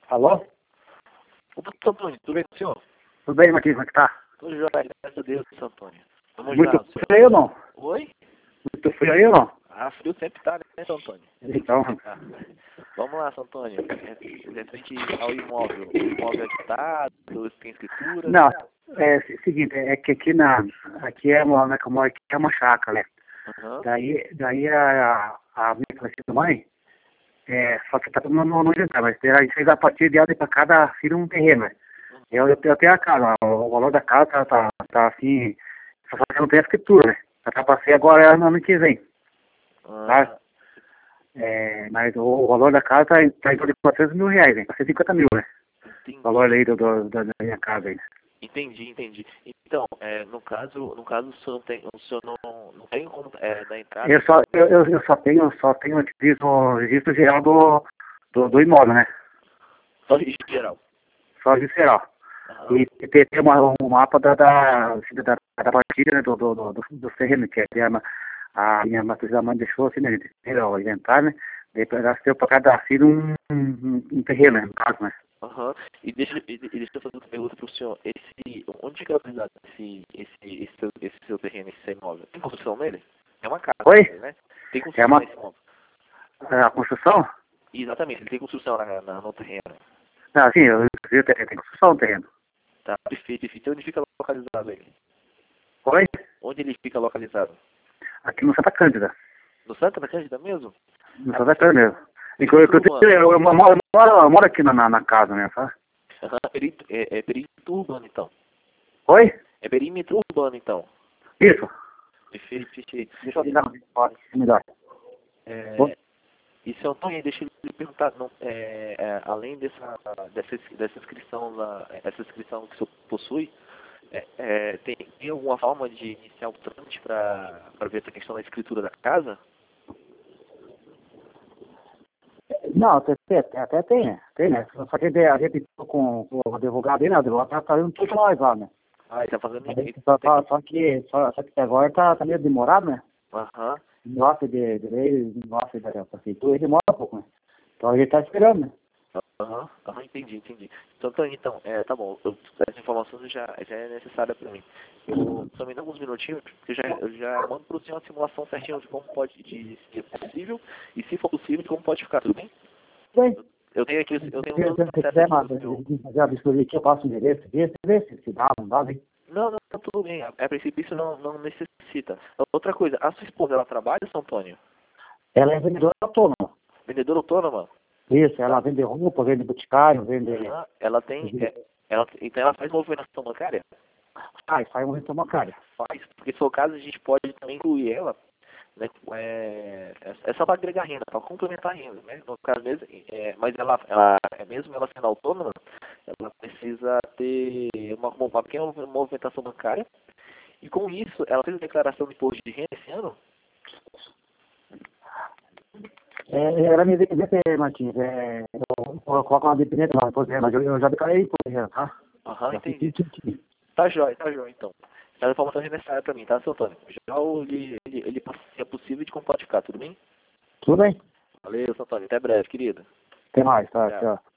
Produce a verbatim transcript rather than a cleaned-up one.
Alô? Opa, Santo Antônio, tudo bem com o senhor? Tudo bem, Marquinhos? Como é que tá? Tudo jóia, graças a Deus, Santo Antônio. Vamos Muito lá, frio senhor. aí ou não? Oi? Muito frio aí ou não? Ah, frio sempre tá, né, Santo Antônio? Então, Ah, vamos lá, Santo Antônio. É, referente ao imóvel. O imóvel é quitado, tem escritura. não, é o seguinte, é que aqui na, aqui é uma, né, como aqui é uma chácara, né? Aham. Daí, daí a, a minha falecida mãe, é, só que tá todo mundo no no jantar, mas a gente fez a partir de ela para cada filho um terreno, né? Eu, eu, eu tenho a casa, o valor da casa tá, tá, tá assim, só que não tem a escritura, né? Já tá passei agora no ano que vem, Ah, tá? É, mas o, o valor da casa tá, em- tá em torno de quatrocentos mil reais, né? quatrocentos e cinquenta mil, né? O valor entendi. aí do, do, da da minha casa aí. Entendi, entendi. Então, é, no caso, no caso, o senhor não tem, o senhor não, não tem como é, dar entrada? Eu só, eu, eu, eu só tenho, só tenho utilizo o registro geral do, do, do imóvel, né? Só registro geral. Só o registro geral. Aham. E tem, tem uma, um mapa da, da, da, da partilha, né, do, do, do, do, do terreno, que é a, a minha matriz da mãe deixou assim, né? O inventário, né? Depois ela deu para cada filho um, um, um terreno, né? No caso, né? Aham. E deixa, e, e deixa eu fazer uma pergunta pro senhor. Esse, onde que é localizado esse, esse, esse, seu, esse seu terreno, esse seu imóvel? Tem construção nele? É uma casa, Oi? né? Tem É construção uma, nesse imóvel? a construção? Exatamente, ele tem construção na, na, no terreno. Não, assim, eu eu tenho, tem construção no terreno. Tá, perfeito, perfeito. Onde fica localizado ele? Oi? Onde ele fica localizado? Aqui no Santa Cândida. No Santa da Cândida mesmo? No Ah, Santa Cândida mesmo. perímetro Inclusive, eu, urbano. eu, eu, moro, eu, moro, eu moro aqui na, na, na casa mesmo, sabe? Aham, perímetro, é, é perímetro urbano, então. Oi? É perímetro urbano, então. Isso. Perfeito, perfeito. Deixa eu ligar no pode, melhor. Oi? É, e, seu Antônio, deixa eu lhe perguntar, não, é, é, além dessa, dessa, dessa inscrição, lá, essa inscrição que o senhor possui, é, é, tem, tem alguma forma de iniciar o trâmite para ver essa questão da escritura da casa? Não, até, até, até tem, né? Tem, né? Só que a gente com, com o advogado aí, né? O advogado tá fazendo tudo nós lá, né? Ah, ele tá fazendo... Aí, ele Só, tem só, que- só que, só, só que agora tá, tá meio demorado, né? Aham. Nossa, de, de lei, nossa, da prefeitura, ele demora um pouco, né? Então a gente tá esperando, né? Aham, aham, entendi, entendi. Então, tá, então é, tá bom, eu, essa informação já, já é necessária para mim. Eu só me dá alguns minutinhos, porque eu já, eu já mando para o senhor uma simulação certinha de como pode, de se é possível, e se for possível, de como pode ficar, tudo bem? Bem, Eu tenho aqui, se eu tenho você todo o se acesso quiser, aqui mas do seu... fazer a vistoria aqui, eu passo o endereço aqui, você vê se, se dá, não dá, né? Não, não, tá tudo bem, a, a princípio isso não, não necessita. Outra coisa, a sua esposa, ela trabalha, São Antônio? Ela é vendedora autônoma. Vendedora autônoma? Isso, ela Tá. vende roupa, vende boticário, vende... Aham, ela tem, é, ela, então ela faz movimentação bancária? Faz, faz um rentão bancário. Faz, porque se for o caso, a gente pode também incluir ela, né, é, é só para agregar renda, para complementar a renda, né, no caso mesmo, é, mas ela, ela, é mesmo ela sendo autônoma, ela precisa ter uma, uma pequena movimentação bancária, e com isso, ela fez a declaração de imposto de renda esse ano? É, era minha dependência, Martins. É, eu, eu coloco uma dependência lá, por exemplo, mas eu, eu já declarei por exemplo, tá? Aham, Já fiz entendi. tudo, tudo, tudo. Tá jóia, tá jóia, então. Essa é a informação necessária para mim, tá, seu Antônio? Já ele, ele, ele, se é possível, de como pode ficar, tudo bem? Tudo bem? Valeu, seu Antônio, até breve, querido. Até mais, tá? Tchau. Tchau.